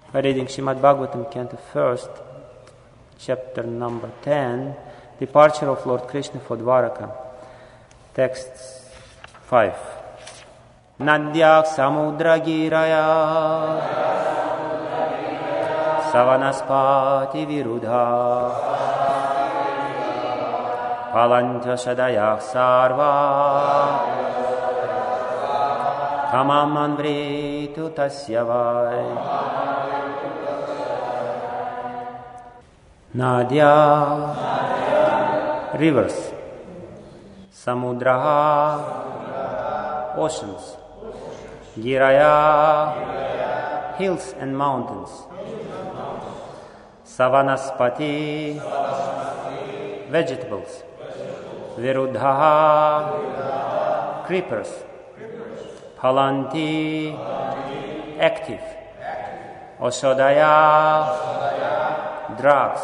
We're reading Srimad Bhagavatam, Canto 1st, chapter number 10, Departure of Lord Krishna for Dwaraka. Text 5. Nadyak samudra giraya savanaspati virudha palanta shadayak sarva kamam anvritu tasyavai. Nadya, rivers. Samudraha, oceans. Giraya, hills and mountains. Savanaspati, vegetables. Virudhaha, creepers. Palanti, active. Oshodaya, drugs.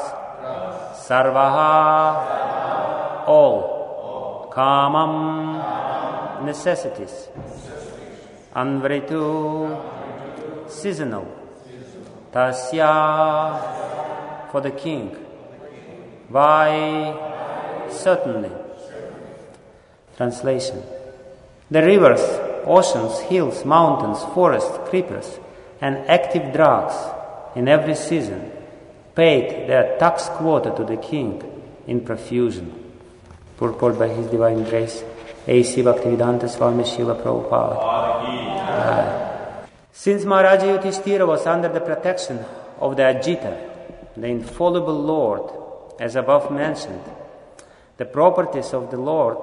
Sarvaha, all. Kamam, necessities. Anvritu, seasonal. Tasya, for the king. Vai, certainly. Translation. The rivers, oceans, hills, mountains, forests, creepers, and active drugs in every season paid their tax quota to the king in profusion. Purport by His Divine Grace, A.C. Bhaktivedanta Swami Srila Prabhupada. Since Maharaja Yudhishthira was under the protection of the Ajita, the infallible Lord, as above mentioned, the properties of the Lord,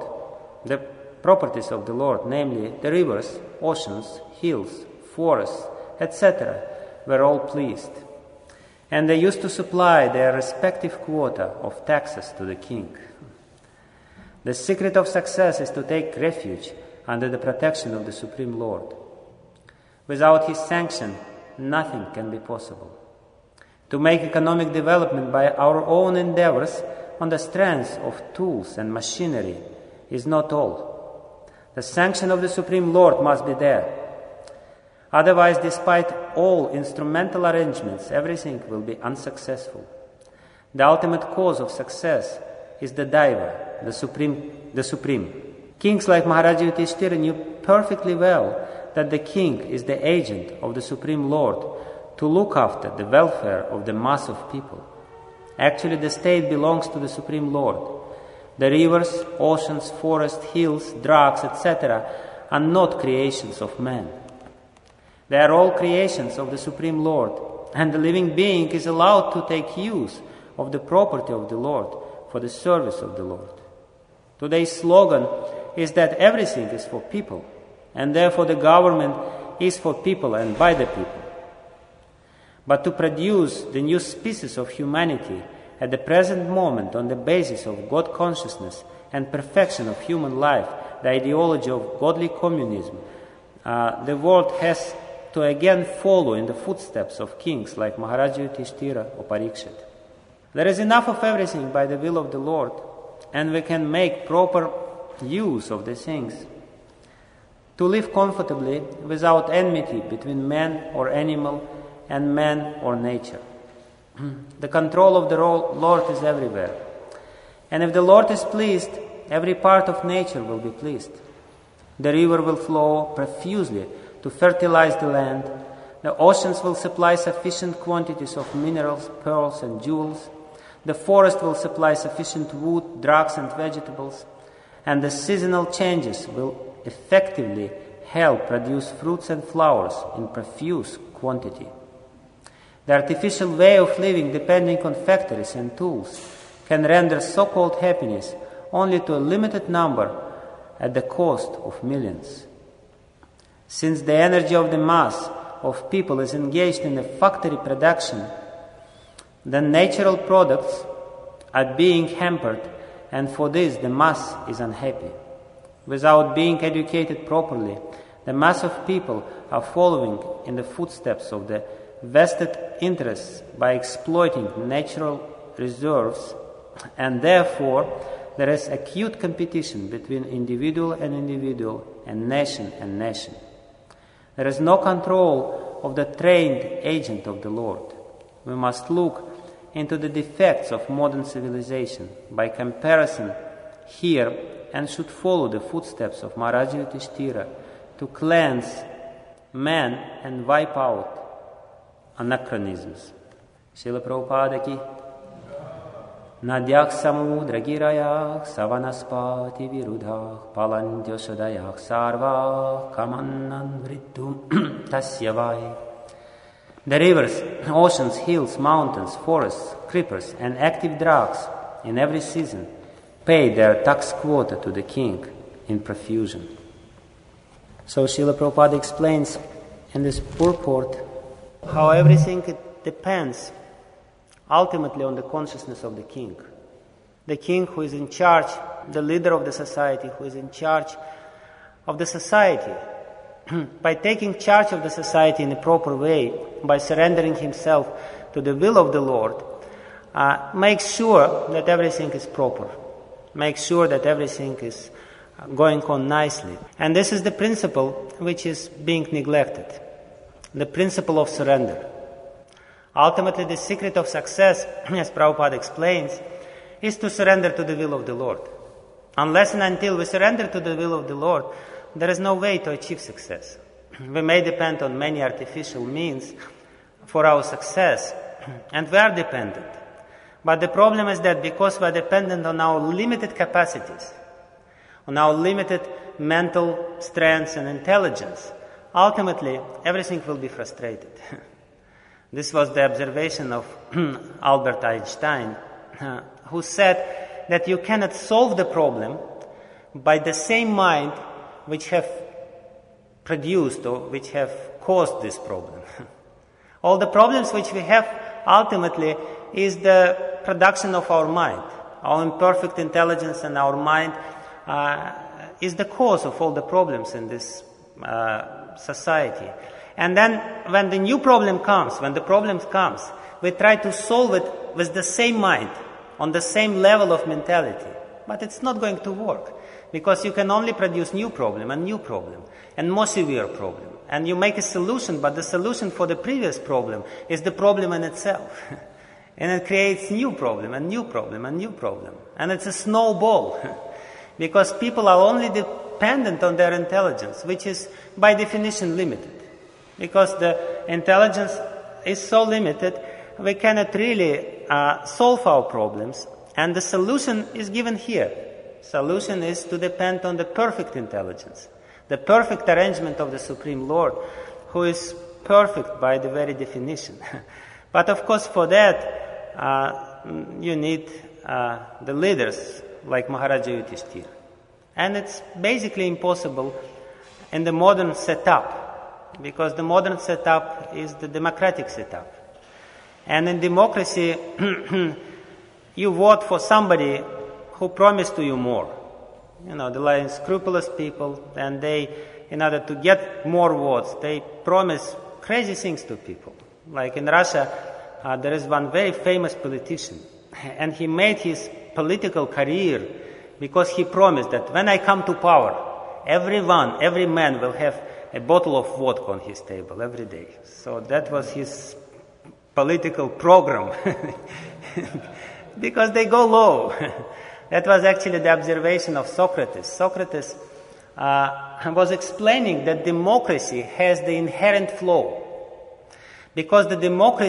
namely the rivers, oceans, hills, forests, etc., were all pleased. And they used to supply their respective quota of taxes to the king. The secret of success is to take refuge under the protection of the Supreme Lord. Without His sanction, nothing can be possible. To make economic development by our own endeavors on the strength of tools and machinery is not all. The sanction of the Supreme Lord must be there. Otherwise, despite all instrumental arrangements, everything will be unsuccessful. The ultimate cause of success is the Daiva, the Supreme. Kings like Maharaja Yudhishthira knew perfectly well that the king is the agent of the Supreme Lord to look after the welfare of the mass of people. Actually, the state belongs to the Supreme Lord. The rivers, oceans, forests, hills, drugs, etc. are not creations of man. They are all creations of the Supreme Lord, and the living being is allowed to take use of the property of the Lord for the service of the Lord. Today's slogan is that everything is for people, and therefore the government is for people and by the people. But to produce the new species of humanity at the present moment on the basis of God consciousness and perfection of human life, the ideology of godly communism, the world has to again follow in the footsteps of kings like Maharaja Yudhishthira or Parikshit. There is enough of everything by the will of the Lord, and we can make proper use of the things. To live comfortably without enmity between man or animal and man or nature. The control of the Lord is everywhere. And if the Lord is pleased, every part of nature will be pleased. The river will flow profusely to fertilize the land. The oceans will supply sufficient quantities of minerals, pearls, and jewels. The forest will supply sufficient wood, drugs, and vegetables. And the seasonal changes will effectively help produce fruits and flowers in profuse quantity. The artificial way of living depending on factories and tools can render so-called happiness only to a limited number at the cost of millions. Since the energy of the mass of people is engaged in a factory production, the natural products are being hampered, and for this the mass is unhappy. Without being educated properly, the mass of people are following in the footsteps of the vested interests by exploiting natural reserves, and therefore there is acute competition between individual and individual and nation and nation. There is no control of the trained agent of the Lord. We must look into the defects of modern civilization by comparison here and should follow the footsteps of Maharaja Yudhishthira to cleanse man and wipe out anachronisms. Srila Prabhupada ki Nadyak samudra girayach savanaspati virudhach palantyo sudayach sarva kamannan vrittum tasyavai. The rivers, oceans, hills, mountains, forests, creepers, and active drugs in every season pay their tax quota to the king in profusion. So Srila Prabhupada explains in this purport how everything depends ultimately on the consciousness of the king. The king who is in charge, the leader of the society, who is in charge of the society. By taking charge of the society in a proper way, by surrendering himself to the will of the Lord, makes sure that everything is proper, makes sure that everything is going on nicely. And this is the principle which is being neglected, the principle of surrender. Ultimately, the secret of success, as Prabhupada explains, is to surrender to the will of the Lord. Unless and until we surrender to the will of the Lord, there is no way to achieve success. We may depend on many artificial means for our success, and we are dependent. But the problem is that because we are dependent on our limited capacities, on our limited mental strength and intelligence, ultimately everything will be frustrated. This was the observation of Albert Einstein, who said that you cannot solve the problem by the same mind which have produced or which have caused this problem. All the problems which we have ultimately is the production of our mind. Our imperfect intelligence and our mind is the cause of all the problems in this society. And then when the new problem comes, when the problem comes, we try to solve it with the same mind, on the same level of mentality. But it's not going to work, because you can only produce new problem, and more severe problem. And you make a solution, but the solution for the previous problem is the problem in itself. And it creates new problem, and new problem, and new problem. And it's a snowball, because people are only dependent on their intelligence, which is by definition limited. Because the intelligence is so limited, we cannot really solve our problems, and the solution is given here. Solution is to depend on the perfect intelligence, the perfect arrangement of the Supreme Lord, who is perfect by the very definition. But of course for that, you need the leaders like Maharaja Yudhishthira. And it's basically impossible in the modern setup, because the modern setup is the democratic setup. And in democracy, you vote for somebody who promised to you more. You know, there are unscrupulous people, and they, in order to get more votes, they promise crazy things to people. Like in Russia, there is one very famous politician, and he made his political career because he promised that when I come to power, every man will have a bottle of vodka on his table every day. So that was his political program. Because they go low. That was actually the observation of Socrates. Socrates was explaining that democracy has the inherent flaw. Because the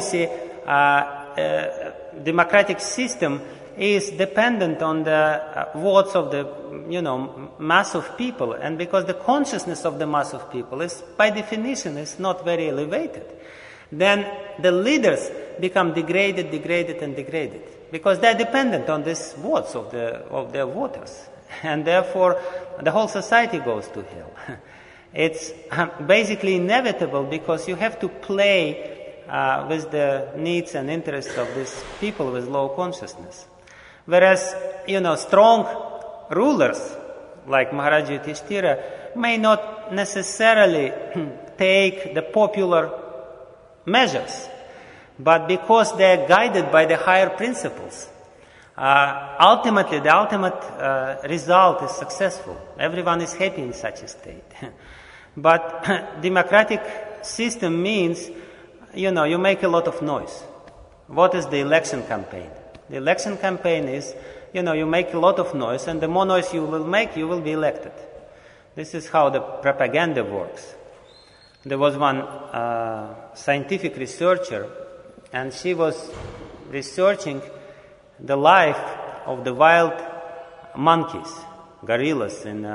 democratic system is dependent on the votes of the mass of people, and because the consciousness of the mass of people is by definition is not very elevated, then the leaders become degraded because they're dependent on these votes of their voters, and therefore the whole society goes to hell. It's basically inevitable, because you have to play with the needs and interests of these people with low consciousness. Whereas, strong rulers like Maharaja Yudhishthira may not necessarily take the popular measures, but because they are guided by the higher principles, ultimately the ultimate result is successful. Everyone is happy in such a state. But democratic system means, you make a lot of noise. What is the election campaign? The election campaign is, you make a lot of noise, and the more noise you will make, you will be elected. This is how the propaganda works. There was one scientific researcher, and she was researching the life of the wild monkeys, gorillas in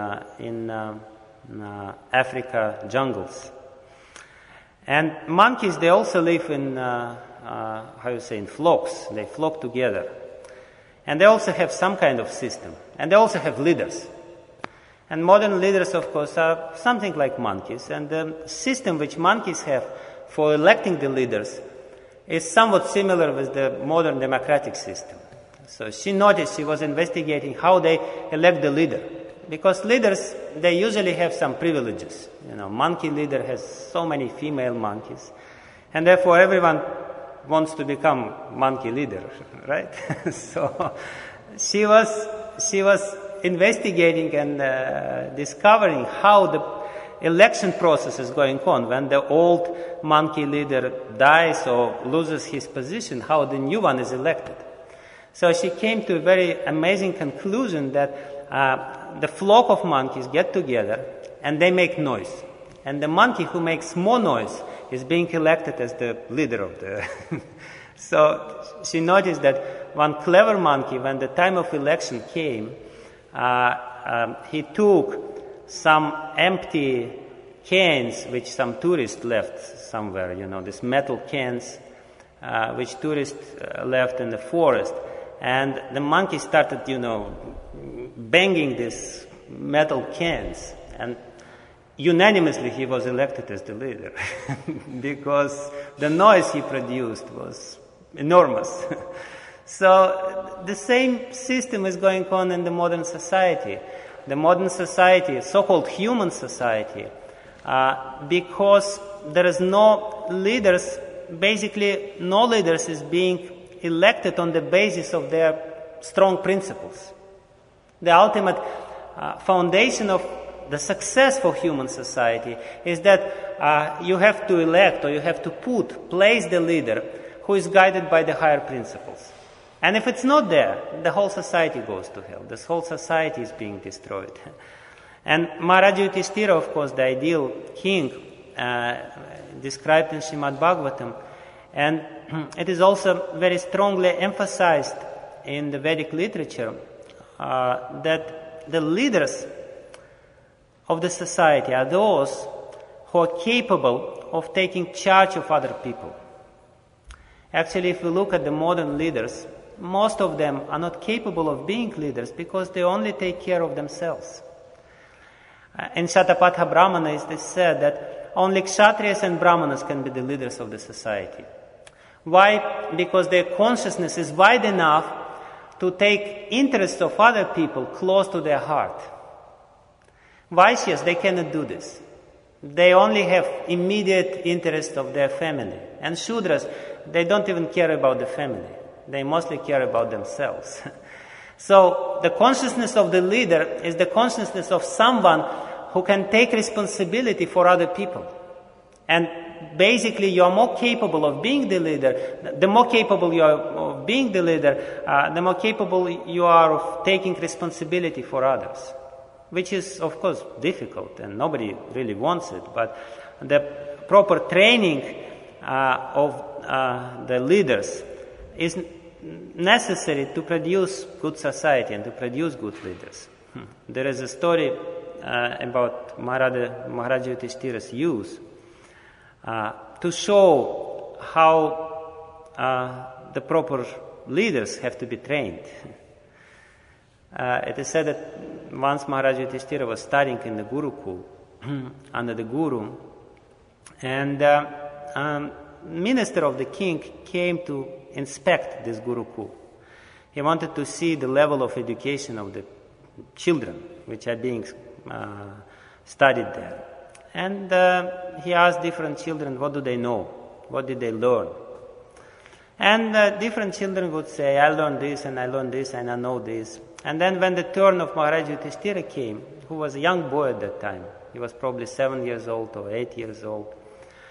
Africa jungles. And monkeys, they also live in, in flocks. They flock together. And they also have some kind of system. And they also have leaders. And modern leaders, of course, are something like monkeys. And the system which monkeys have for electing the leaders is somewhat similar with the modern democratic system. So she noticed, she was investigating how they elect the leader. Because leaders, they usually have some privileges. Monkey leader has so many female monkeys. And therefore everyone wants to become monkey leader, right? So she was investigating and discovering how the election process is going on. When the old monkey leader dies or loses his position, how the new one is elected. So she came to a very amazing conclusion that the flock of monkeys get together and they make noise. And the monkey who makes more noise is being elected as the leader of the... So she noticed that one clever monkey, when the time of election came, he took some empty cans which some tourists left somewhere, these metal cans which tourists left in the forest. And the monkey started, banging these metal cans. And unanimously he was elected as the leader because the noise he produced was enormous. So the same system is going on in the modern society. The modern society, so-called human society, because there is no leaders, basically no leaders is being elected on the basis of their strong principles. The ultimate foundation of the success for human society is that you have to elect or you have to place the leader who is guided by the higher principles. And if it's not there, the whole society goes to hell. This whole society is being destroyed. And Maharaja Yudhishthira, of course, the ideal king, described in Srimad Bhagavatam, and it is also very strongly emphasized in the Vedic literature that the leaders of the society are those who are capable of taking charge of other people. Actually, if we look at the modern leaders, most of them are not capable of being leaders because they only take care of themselves. In Shatapatha Brahmana it is said that only Kshatriyas and Brahmanas can be the leaders of the society. Why? Because their consciousness is wide enough to take interests of other people close to their heart. Vaishyas, they cannot do this. They only have immediate interest of their family. And Shudras, they don't even care about the family. They mostly care about themselves. So the consciousness of the leader is the consciousness of someone who can take responsibility for other people. And basically you are more capable of being the leader. The more capable you are of being the leader, the more capable you are of taking responsibility for others. Which is, of course, difficult and nobody really wants it. But the proper training of the leaders is necessary to produce good society and to produce good leaders. There is a story about Maharaja Yudhishthira's youth to show how the proper leaders have to be trained. It is said that once Maharaja Yudhishthira was studying in the Gurukul under the Guru, and minister of the king came to inspect this Gurukul. He wanted to see the level of education of the children which are being studied there. And he asked different children, what do they know? What did they learn? And different children would say, I learned this and I learned this and I know this. And then when the turn of Maharaja Yudhishthira came, who was a young boy at that time, he was probably 7 years old or 8 years old,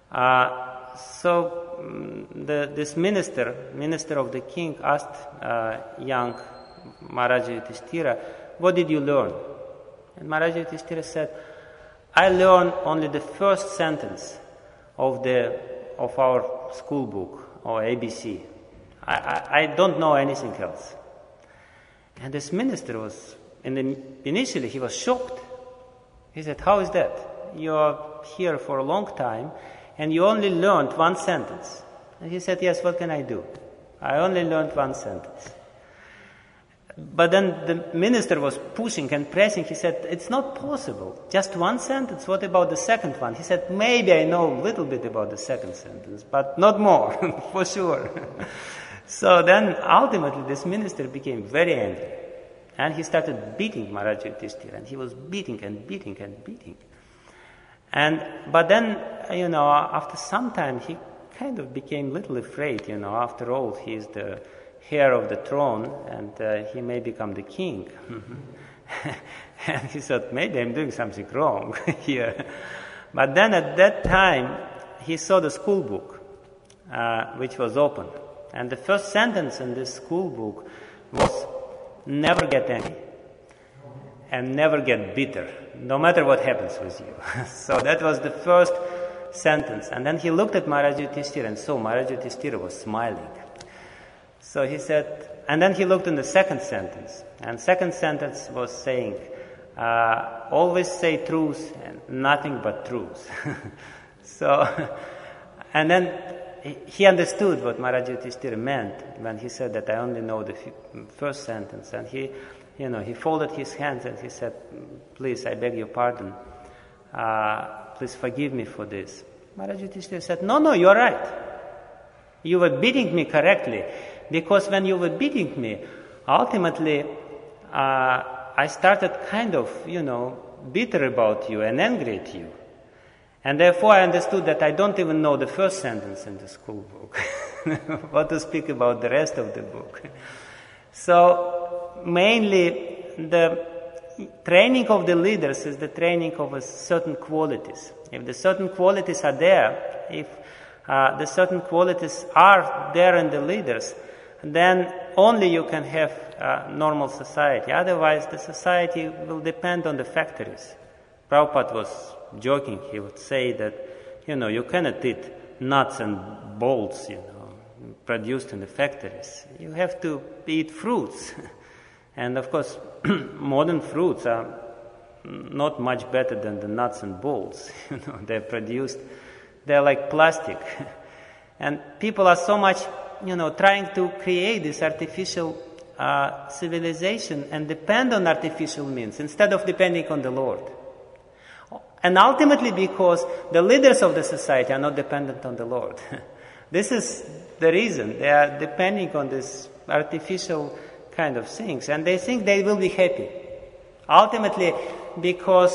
This minister of the king, asked young Maharaja Yudhishthira, "What did you learn?" And Maharaja Yudhishthira said, "I learned only the first sentence of our school book, or ABC. I don't know anything else." And this minister initially he was shocked. He said, "How is that? You are here for a long time and you only learned one sentence." And he said, "Yes, what can I do? I only learned one sentence." But then the minister was pushing and pressing. He said, "It's not possible. Just one sentence. What about the second one?" He said, "Maybe I know a little bit about the second sentence, but not more, for sure." So then ultimately this minister became very angry. And he started beating Maharaja Yudhishthira. And he was beating and beating and beating. But then, after some time, he kind of became a little afraid. After all, he is the heir of the throne, and he may become the king. And he thought, maybe I'm doing something wrong here. But then at that time, he saw the school book, which was open. And the first sentence in this school book was, "Never get angry and never get bitter, no matter what happens with you." So that was the first sentence. And then he looked at Maharaja Yudhishthira and saw Maharaja Yudhishthira was smiling. So he said, and then he looked in the second sentence. And second sentence was saying, "Always say truth and nothing but truth." And then he understood what Maharaja Yudhishthira meant when he said that I only know the first sentence. And he folded his hands and he said, "Please, I beg your pardon. Please forgive me for this." Maharaja Yudhishthira said, No, you're right. You were beating me correctly. Because when you were beating me, ultimately, I started kind of, bitter about you and angry at you. And therefore I understood that I don't even know the first sentence in the school book. What to speak about the rest of the book. So mainly the training of the leaders is the training of certain qualities. If the certain qualities are there, if the certain qualities are there in the leaders, then only you can have a normal society. Otherwise the society will depend on the factories. Prabhupada was joking. He would say that, you cannot eat nuts and bolts, produced in the factories. You have to eat fruits. And of course, modern fruits are not much better than the nuts and bolts. They're produced, they're like plastic. And people are so much, trying to create this artificial civilization and depend on artificial means instead of depending on the Lord. And ultimately because the leaders of the society are not dependent on the Lord. This is the reason. They are depending on this artificial kind of things. And they think they will be happy. Ultimately because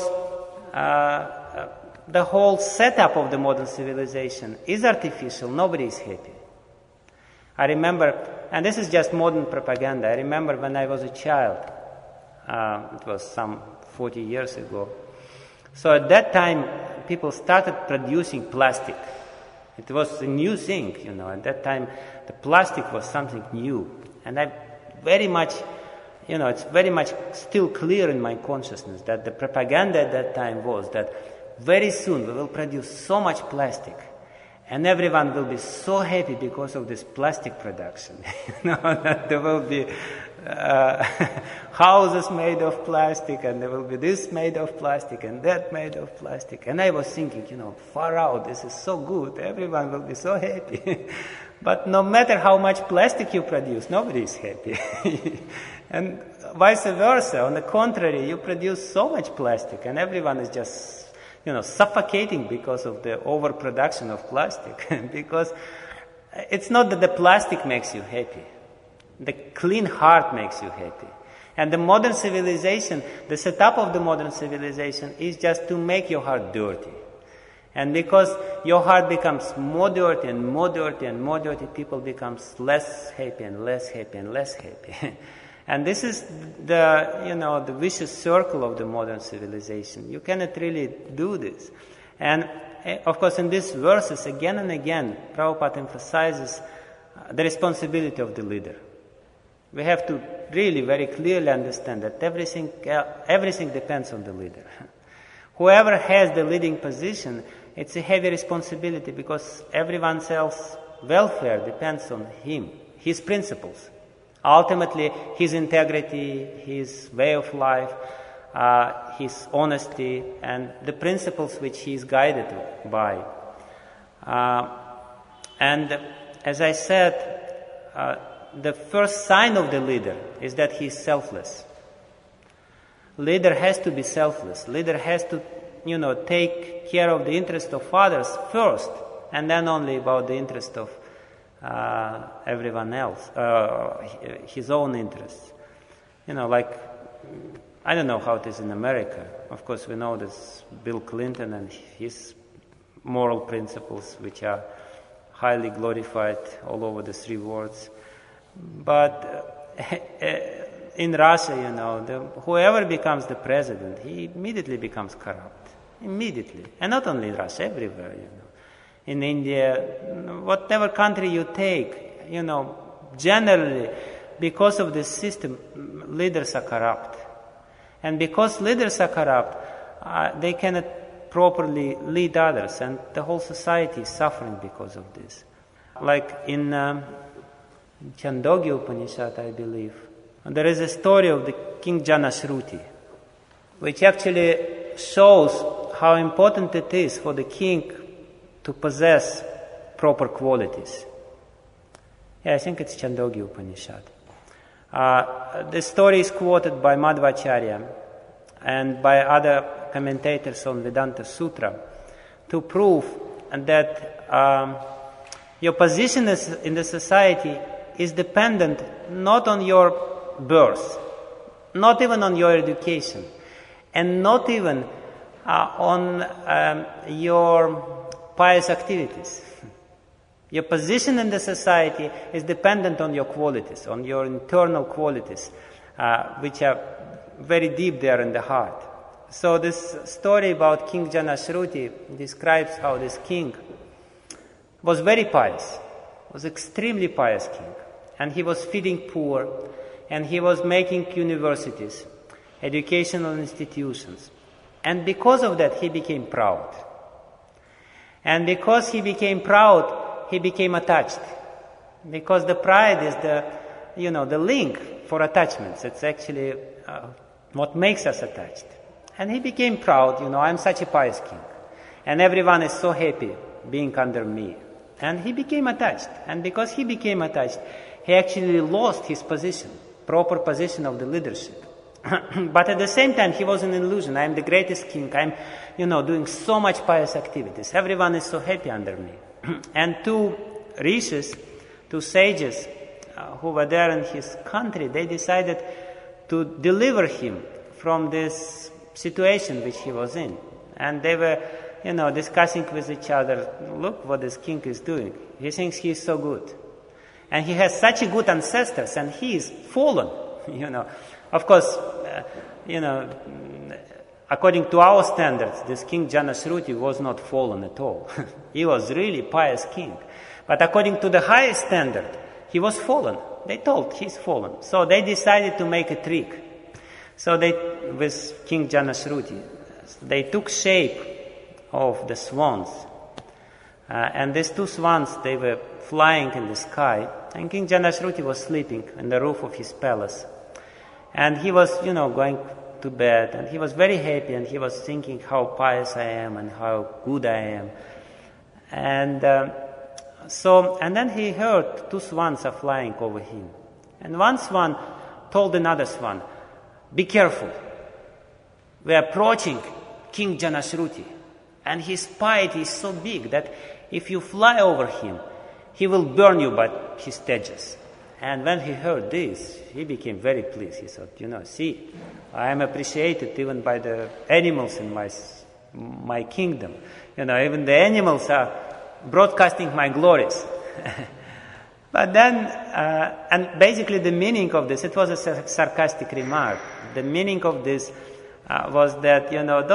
the whole setup of the modern civilization is artificial. Nobody is happy. I remember, and this is just modern propaganda, I remember when I was a child, it was some 40 years ago. So at that time, people started producing plastic. It was a new thing, At that time, the plastic was something new. And I very much, it's very much still clear in my consciousness that the propaganda at that time was that very soon we will produce so much plastic. And everyone will be so happy because of this plastic production. That there will be houses made of plastic, and there will be this made of plastic, and that made of plastic. And I was thinking, far out, this is so good. Everyone will be so happy. But no matter how much plastic you produce, nobody is happy. And vice versa. On the contrary, you produce so much plastic, and everyone is just suffocating because of the overproduction of plastic. Because it's not that the plastic makes you happy. The clean heart makes you happy. And the modern civilization, the setup of the modern civilization is just to make your heart dirty. And because your heart becomes more dirty and more dirty and more dirty, people become less happy and less happy and less happy. And this is the vicious circle of the modern civilization. You cannot really do this. And of course, in these verses, again and again, Prabhupada emphasizes the responsibility of the leader. We have to really very clearly understand that everything depends on the leader. Whoever has the leading position, it's a heavy responsibility because everyone else's welfare depends on him, his principles. Ultimately, his integrity, his way of life, his honesty, and the principles which he is guided by. And as I said, the first sign of the leader is that he is selfless. Leader has to be selfless. Leader has to, take care of the interest of others first, and then only about the interest of everyone else, his own interests. I don't know how it is in America. Of course, we know this Bill Clinton and his moral principles, which are highly glorified all over the three worlds. But in Russia, whoever becomes the president, he immediately becomes corrupt. Immediately. And not only in Russia, everywhere, In India, whatever country you take, generally, because of this system, leaders are corrupt. And because leaders are corrupt, they cannot properly lead others, and the whole society is suffering because of this. Like in Chandogya Upanishad, I believe, there is a story of the King Janashruti, which actually shows how important it is for the king to possess proper qualities. I think it's Chandogya Upanishad. The story is quoted by Madhvacharya and by other commentators on Vedanta Sutra to prove that your position in the society is dependent not on your birth, not even on your education, and not even on your pious activities. Your position in the society is dependent on your qualities, on your internal qualities, which are very deep there in the heart. So this story about King Janashruti describes how this king was very pious, was extremely pious king, and he was feeding poor, and he was making universities, educational institutions. And because of that, he became proud. And because he became proud, he became attached. Because the pride is the link for attachments. It's actually what makes us attached. And he became proud, I'm such a pious king. And everyone is so happy being under me. And he became attached. And because he became attached, he actually lost his position, proper position of the leadership. But at the same time, he was an illusion. I'm the greatest king. I'm, doing so much pious activities. Everyone is so happy under me. And two rishis, two sages who were there in his country, they decided to deliver him from this situation which he was in. And they were, discussing with each other, look what this king is doing. He thinks he is so good. And he has such a good ancestors, and he is fallen, Of course, according to our standards, this King Janashruti was not fallen at all. He was really pious king. But according to the highest standard, he was fallen. They told he's fallen. So they decided to make a trick. So with King Janashruti, they took shape of the swans. And these two swans, they were flying in the sky. And King Janashruti was sleeping on the roof of his palace. And he was, going to bed, and he was very happy, and he was thinking how pious I am and how good I am. And then he heard two swans are flying over him. And one swan told another swan, be careful. We are approaching King Janashruti, and his piety is so big that if you fly over him, he will burn you by his tejas. And when he heard this, he became very pleased. He thought, see, I am appreciated even by the animals in my kingdom. Even the animals are broadcasting my glories. But then, and basically the meaning of this, it was a sarcastic remark. The meaning of this was that, don't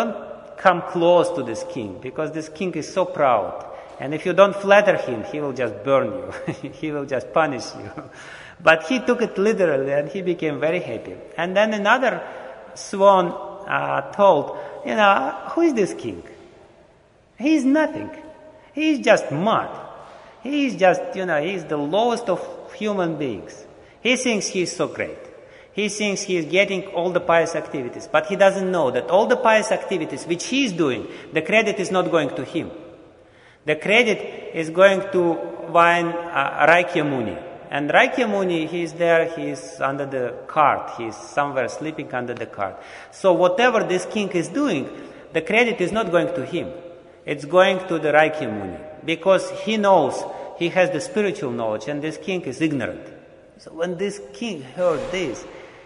come close to this king, because this king is so proud. And if you don't flatter him, he will just burn you. He will just punish you. But he took it literally, and he became very happy. And then another swan told, who is this king? He is nothing. He is just mud. He is just, he is the lowest of human beings. He thinks he is so great. He thinks he is getting all the pious activities, but he doesn't know that all the pious activities which he is doing, the credit is not going to him. The credit is going to one Raikya Muni. And Raikya Muni, he is there, he is under the cart, he is somewhere sleeping under the cart. So whatever this king is doing, the credit is not going to him. It's going to the Raikya Muni, because he knows, he has the spiritual knowledge, and this king is ignorant. So when this king heard this,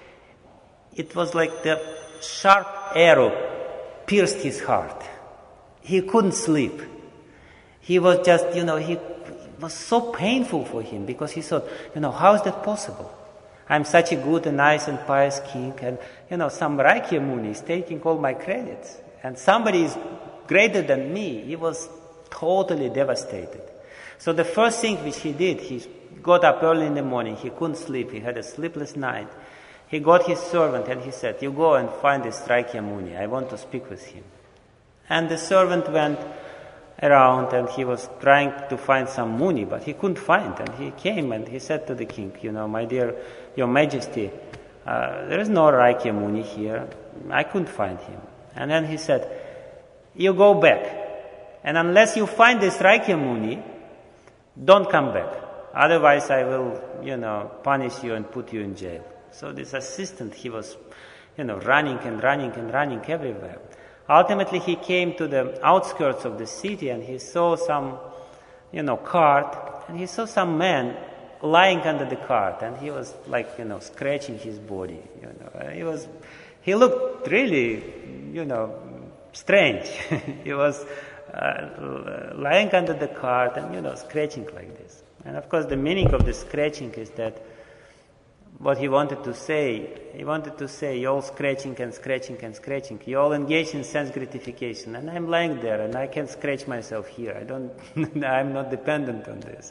it was like the sharp arrow pierced his heart. He couldn't sleep. He was just, it was so painful for him, because he thought, how is that possible? I'm such a good and nice and pious king, and, some Raikya Muni is taking all my credits, and somebody is greater than me. He was totally devastated. So the first thing which he did, he got up early in the morning, he couldn't sleep, he had a sleepless night. He got his servant and he said, you go and find this Raikya Muni, I want to speak with him. And the servant went around and he was trying to find some Muni, but he couldn't find. And he came and he said to the king, my dear, your majesty, there is no Raikya Muni here. I couldn't find him. And then he said, you go back. And unless you find this Raikya Muni, don't come back. Otherwise I will, punish you and put you in jail. So this assistant, he was, running and running and running everywhere. Ultimately, he came to the outskirts of the city and he saw some, cart, and he saw some man lying under the cart, and he was like, scratching his body. He looked really, strange. He was lying under the cart and, scratching like this. And of course, the meaning of the scratching is that what he wanted to say, you're all scratching and scratching and scratching. You're all engaged in sense gratification. And I'm lying there and I can scratch myself here. I'm not dependent on this.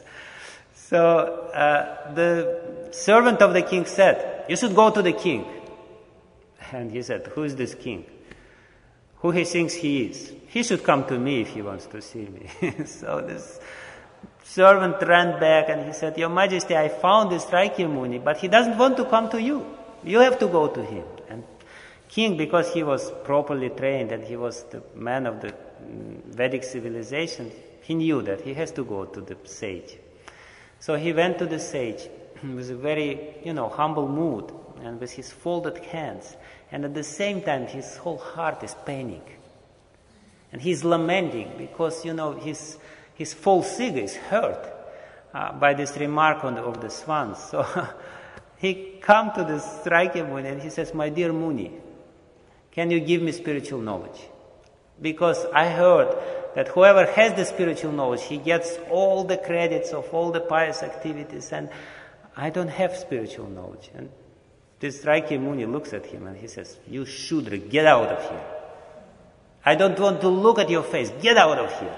So the servant of the king said, you should go to the king. And he said, who is this king? Who he thinks he is? He should come to me if he wants to see me. So this servant ran back and he said, Your Majesty, I found this Raikya Muni, but he doesn't want to come to you. You have to go to him. And king, because he was properly trained and he was the man of the Vedic civilization, he knew that he has to go to the sage. So he went to the sage with a very, humble mood and with his folded hands. And at the same time, his whole heart is paining. And he's lamenting because, his false ego is hurt by this remark of the swans. So he come to this Raikya Muni and he says, my dear Muni, can you give me spiritual knowledge? Because I heard that whoever has the spiritual knowledge, he gets all the credits of all the pious activities, and I don't have spiritual knowledge. And this Raikya Muni looks at him and he says, you Shudra, get out of here. I don't want to look at your face. Get out of here.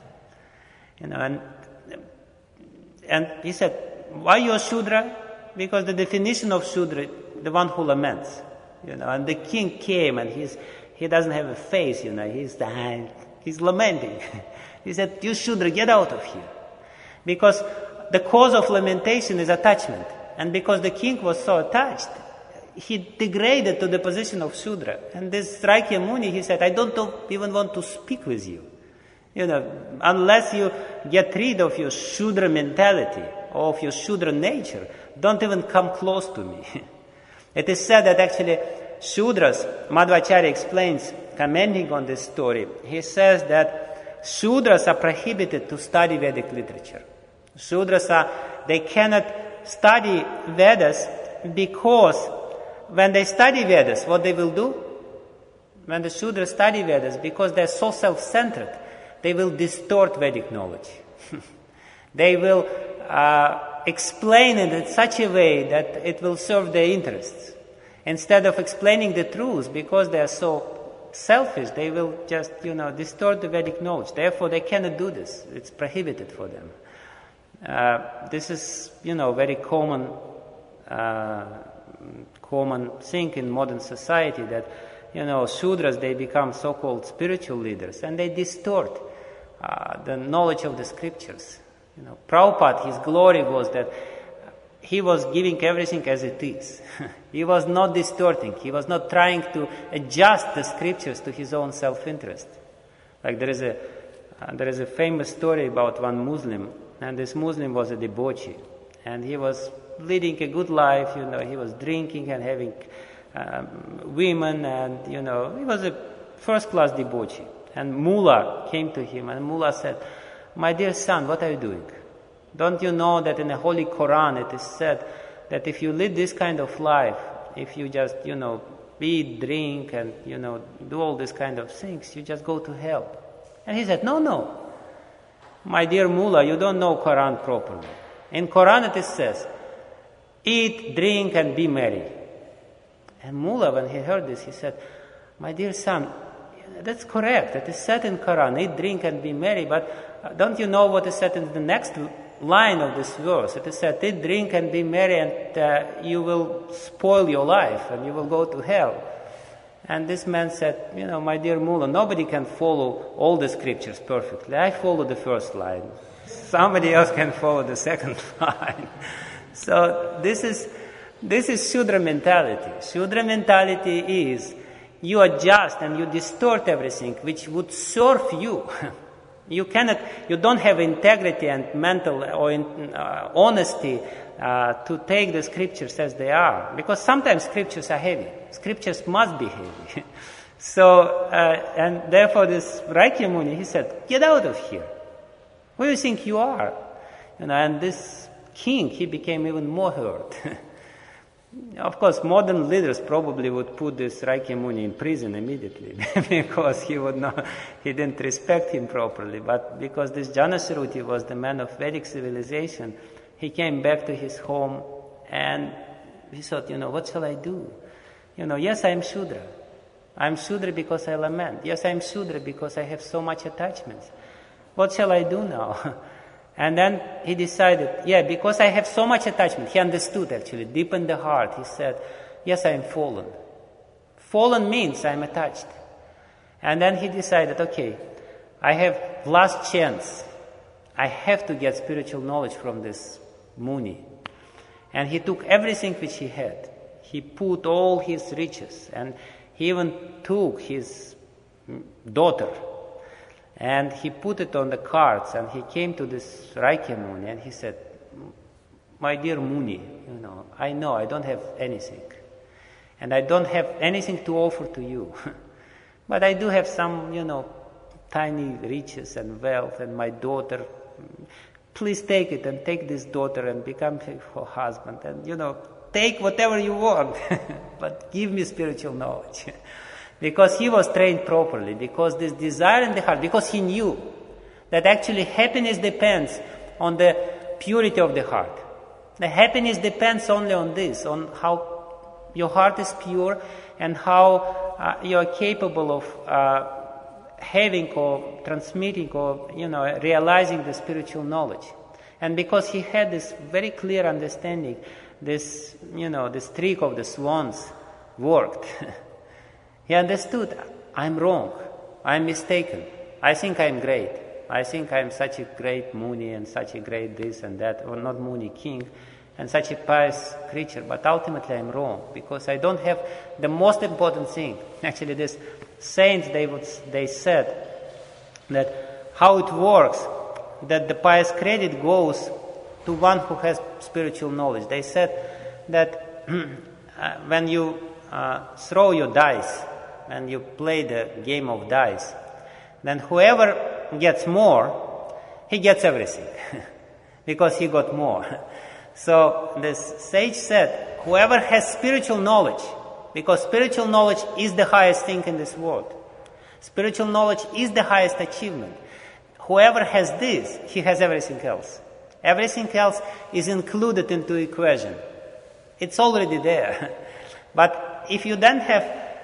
And he said, why you a Shudra? Because the definition of Shudra, the one who laments, and the king came and he doesn't have a face, he's lamenting. He said, you Shudra, get out of here. Because the cause of lamentation is attachment. And because the king was so attached, he degraded to the position of Shudra. And this Raikya Muni, he said, I don't even want to speak with you. Unless you get rid of your Shudra mentality, or of your Shudra nature, don't even come close to me. It is said that actually Shudras, Madhvacharya explains, commenting on this story, he says that Shudras are prohibited to study Vedic literature. Shudras they cannot study Vedas because when they study Vedas, what they will do? When the Shudras study Vedas, because they're so self-centered, they will distort Vedic knowledge. They will explain it in such a way that it will serve their interests. Instead of explaining the truth, because they are so selfish. They will just, distort the Vedic knowledge. Therefore, they cannot do this. It's prohibited for them. This is, very common thing in modern society that, Shudras, they become so-called spiritual leaders and they distort the knowledge of the scriptures. Prabhupada, his glory was that he was giving everything as it is. He was not distorting. He was not trying to adjust the scriptures to his own self-interest. Like there is a famous story about one Muslim, and this Muslim was a debauchee, and he was leading a good life. He was drinking and having women, and he was a first-class debauchee. And Mullah came to him, and Mullah said, "My dear son, what are you doing? Don't you know that in the Holy Quran it is said that if you lead this kind of life, if you just, eat, drink, and, do all these kind of things, you just go to hell?" And he said, No. My dear Mullah, you don't know Quran properly. In Quran it says, eat, drink, and be merry. And Mullah, when he heard this, he said, "My dear son, that's correct. It is said in Quran, eat, drink, and be merry, but don't you know what is said in the next line of this verse? It is said, eat, drink, and be merry, and you will spoil your life, and you will go to hell." And this man said, "My dear Mullah, nobody can follow all the scriptures perfectly. I follow the first line. Somebody else can follow the second line." So this is Shudra mentality. Shudra mentality is you adjust and you distort everything which would serve you. You don't have integrity and mental or honesty to take the scriptures as they are. Because sometimes scriptures are heavy. Scriptures must be heavy. So, and therefore this Raikya Muni, he said, "Get out of here. Who do you think you are?" And this king, he became even more hurt. Of course, modern leaders probably would put this Raikya Muni in prison immediately because he didn't respect him properly. But because this Janasruti was the man of Vedic civilization, he came back to his home and he thought, what shall I do? Yes, I am Shudra. I am Shudra because I lament. Yes, I am Shudra because I have so much attachments. What shall I do now? And then he decided, because I have so much attachment. He understood actually, deep in the heart. He said, yes, I am fallen. Fallen means I am attached. And then he decided, okay, I have last chance. I have to get spiritual knowledge from this Muni. And he took everything which he had. He put all his riches, and he even took his daughter, and he put it on the carts, and he came to this Raikya Muni, and he said, "My dear Muni, I know I don't have anything, and I don't have anything to offer to you, but I do have some, tiny riches and wealth, and my daughter. Please take it, and take this daughter and become her husband, and, take whatever you want, but give me spiritual knowledge." Because he was trained properly, because this desire in the heart, because he knew that actually happiness depends on the purity of the heart. The happiness depends only on this, on how your heart is pure and how you are capable of having or transmitting or, realizing the spiritual knowledge. And because he had this very clear understanding, this trick of the swans worked. He understood, I'm wrong, I'm mistaken, I think I'm great, I think I'm such a great Muni and such a great this and that, or not Muni, king, and such a pious creature, but ultimately I'm wrong, because I don't have the most important thing. Actually, these saints, they said that how it works, that the pious credit goes to one who has spiritual knowledge. They said that when you throw your dice, and you play the game of dice, then whoever gets more, he gets everything, because he got more. So this sage said, whoever has spiritual knowledge, because spiritual knowledge is the highest thing in this world. Spiritual knowledge is the highest achievement. Whoever has this, he has everything else. Everything else is included into the equation. It's already there. But if you then have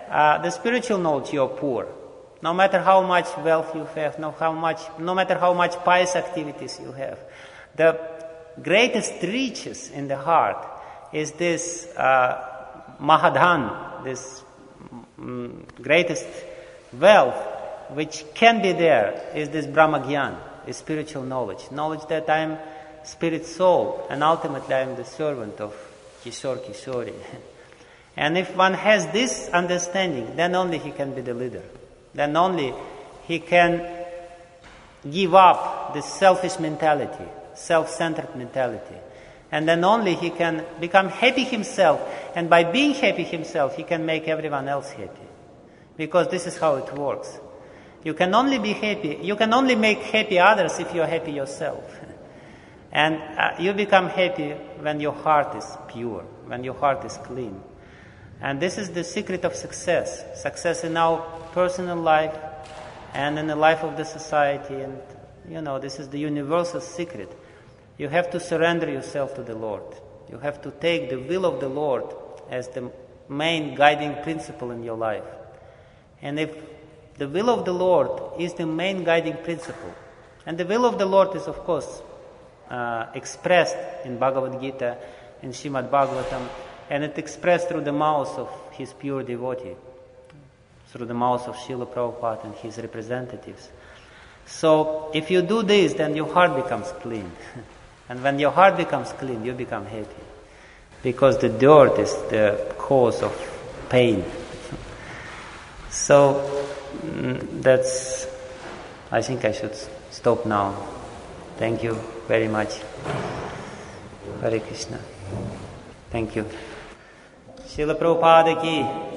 the spiritual knowledge, you're poor. No matter how much wealth you have, no matter how much pious activities you have, the greatest riches in the heart is this Mahadhan, this greatest wealth which can be there is this Brahmagyan, is spiritual knowledge. Knowledge that I am spirit soul and ultimately I am the servant of Kishore Kishori. And if one has this understanding, then only he can be the leader. Then only he can give up this selfish mentality, self-centered mentality. And then only he can become happy himself. And by being happy himself, he can make everyone else happy. Because this is how it works. You can only be happy, you can only make happy others if you're happy yourself. And you become happy when your heart is pure, when your heart is clean. And this is the secret of success. Success in our personal life and in the life of the society. And, this is the universal secret. You have to surrender yourself to the Lord. You have to take the will of the Lord as the main guiding principle in your life. And if the will of the Lord is the main guiding principle, and the will of the Lord is, of course, expressed in Bhagavad Gita, in Srimad Bhagavatam, and it's expressed through the mouth of his pure devotee, through the mouth of Srila Prabhupada and his representatives. So, if you do this, then your heart becomes clean. And when your heart becomes clean, you become happy. Because the dirt is the cause of pain. So, I think I should stop now. Thank you very much. Hare Krishna. Thank you. Srila Prabhupada ki